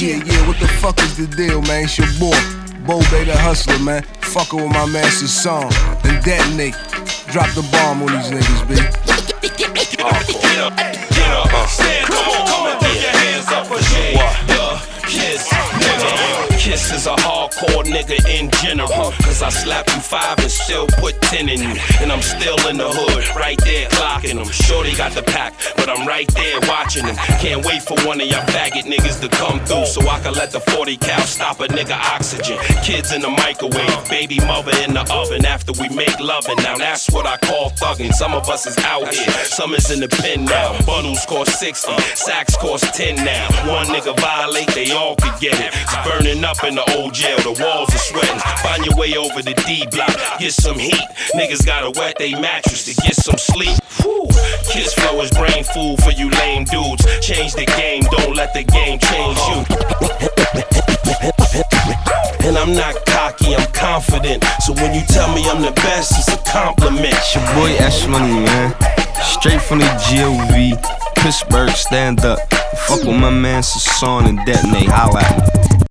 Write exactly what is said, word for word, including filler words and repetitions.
Yeah, yeah, what the fuck is the deal, man? It's your boy, Bo Bay the Hustler, man. Fuckin' with my man Song and detonate. Drop the bomb on these niggas, B. Get up, get up, get up, stand, come on, come on, throw your hands up for shit. The Kiss, nigga. Kiss is a hardcore nigga in general. Cause I slap you five and still put ten in you. And I'm still in the hood, right there clocking them. Shorty got the pack, but I'm right there watching them. Can't wait for one of y'all faggot niggas to come through so I can let the forty cal stop a nigga oxygen. Kids in the microwave, baby mother in the oven after we make loving. Now that's what I call thugging. Some of us is out here, some is in the pen now. Bundles cost sixty, sacks cost ten now. One nigga violate, they all could get it. It's burning up in the old jail, the walls are sweating. Find your way over the D block, get some heat. Niggas gotta wet they mattress to get some sleep. Whew. Kiss flow is brain food for you lame dudes. Change the game, don't let the game change you. And I'm not cocky, I'm confident. So when you tell me I'm the best, it's a compliment. It's your boy Ash Money, man. Straight from the G O V, Pittsburgh, stand up. Fuck with my man Sasson and detonate, holla at me.